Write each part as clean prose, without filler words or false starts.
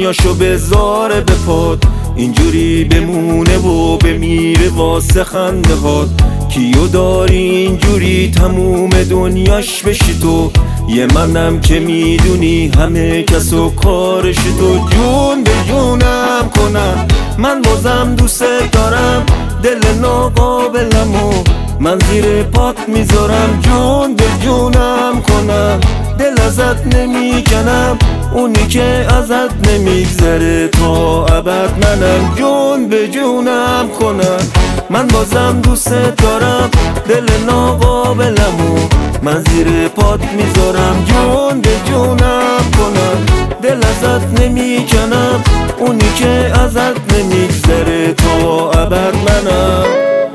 دنیاشو بذاره به پات، اینجوری بمونه و بمیره واسه خنده هات. کیو داری اینجوری تموم دنیاش بشی تو، یه منم که میدونی همه کس و کارش تو. جون به جونم کنم من بازم دوست دارم، دل ناقابلمو من زیر پات میذارم. جون به جونم کنم دل ازت نمیکنم، اونی که ازت نمیگذره تا ابد منم. جون به جونم کنم من بازم دوست دارم، دل ناقابلمو من زیر پات میذارم. جون به جونم کنم دل ازت نمیکنم، اونی که ازت نمیگذره تا ابد منم.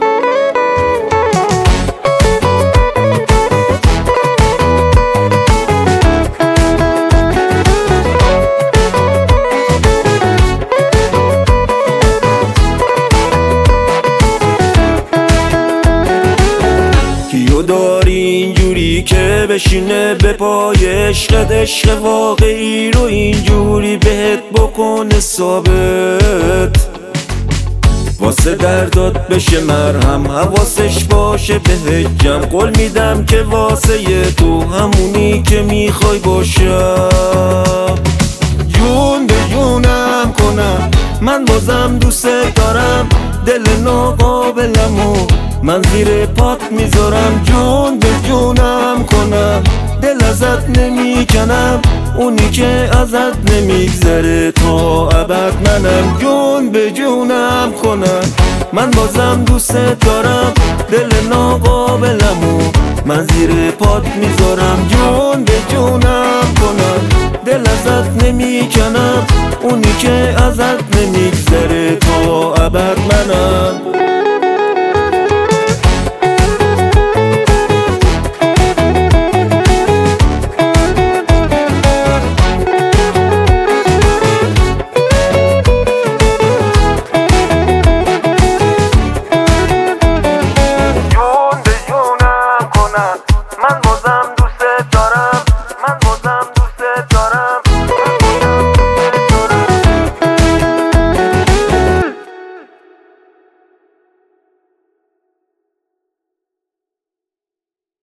داری اینجوری که بشینه به پای عشقت، عشق واقعی رو اینجوری بهت بکنه ثابت، واسه دردات بشه مرهم، حواسش باشه بهت جمع. قول میدم که واسه تو همونی که میخوای باشم. جون به جونم کنم من بازم دوست دارم، دل ناقابلمو من زیر پات میذارم. جون به جونم کنم دل ازت نمیکنم، اونی که ازت نمیگذره تا ابد منم. جون به جونم کنم من بازم دوست دارم، دل ناقابلمو من زیر پات میذارم. جون به جونم کنم دل ازت نمیکنم، اونی که ازت نمیگذره تا ابد منم.